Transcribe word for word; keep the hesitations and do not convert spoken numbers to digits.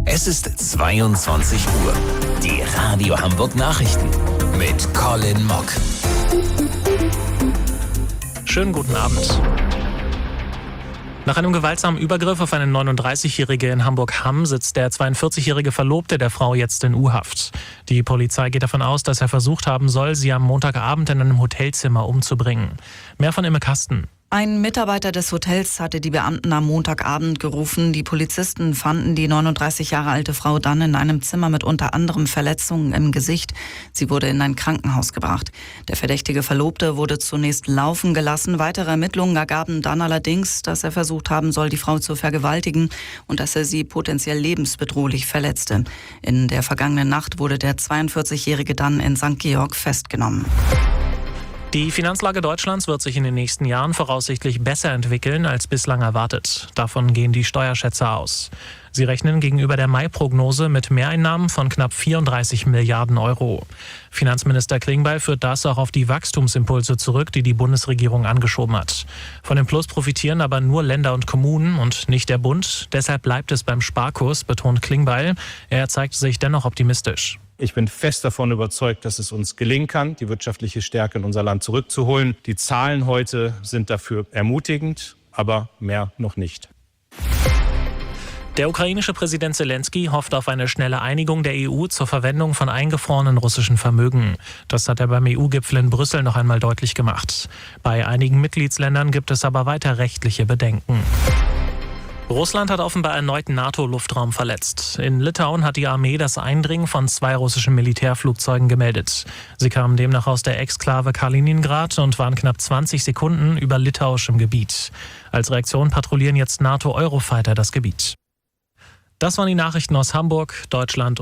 Es ist zweiundzwanzig Uhr. Die Radio Hamburg Nachrichten mit Colin Mock. Schönen guten Abend. Nach einem gewaltsamen Übergriff auf eine neununddreißigjährige in Hamburg-Hamm sitzt der zweiundvierzigjährige Verlobte der Frau jetzt in U-Haft. Die Polizei geht davon aus, dass er versucht haben soll, sie am Montagabend in einem Hotelzimmer umzubringen. Mehr von Imme Kasten. Ein Mitarbeiter des Hotels hatte die Beamten am Montagabend gerufen. Die Polizisten fanden die neununddreißig Jahre alte Frau dann in einem Zimmer mit unter anderem Verletzungen im Gesicht. Sie wurde in ein Krankenhaus gebracht. Der verdächtige Verlobte wurde zunächst laufen gelassen. Weitere Ermittlungen ergaben dann allerdings, dass er versucht haben soll, die Frau zu vergewaltigen und dass er sie potenziell lebensbedrohlich verletzte. In der vergangenen Nacht wurde der zweiundvierzigjährige dann in Sankt Georg festgenommen. Die Finanzlage Deutschlands wird sich in den nächsten Jahren voraussichtlich besser entwickeln als bislang erwartet. Davon gehen die Steuerschätzer aus. Sie rechnen gegenüber der Mai-Prognose mit Mehreinnahmen von knapp vierunddreißig Milliarden Euro. Finanzminister Klingbeil führt das auch auf die Wachstumsimpulse zurück, die die Bundesregierung angeschoben hat. Von dem Plus profitieren aber nur Länder und Kommunen und nicht der Bund. Deshalb bleibt es beim Sparkurs, betont Klingbeil. Er zeigt sich dennoch optimistisch. Ich bin fest davon überzeugt, dass es uns gelingen kann, die wirtschaftliche Stärke in unser Land zurückzuholen. Die Zahlen heute sind dafür ermutigend, aber mehr noch nicht. Der ukrainische Präsident Zelensky hofft auf eine schnelle Einigung der E U zur Verwendung von eingefrorenen russischen Vermögen. Das hat er beim E U-Gipfel in Brüssel noch einmal deutlich gemacht. Bei einigen Mitgliedsländern gibt es aber weiter rechtliche Bedenken. Russland hat offenbar erneut NATO-Luftraum verletzt. In Litauen hat die Armee das Eindringen von zwei russischen Militärflugzeugen gemeldet. Sie kamen demnach aus der Exklave Kaliningrad und waren knapp zwanzig Sekunden über litauischem Gebiet. Als Reaktion patrouillieren jetzt NATO-Eurofighter das Gebiet. Das waren die Nachrichten aus Hamburg, Deutschland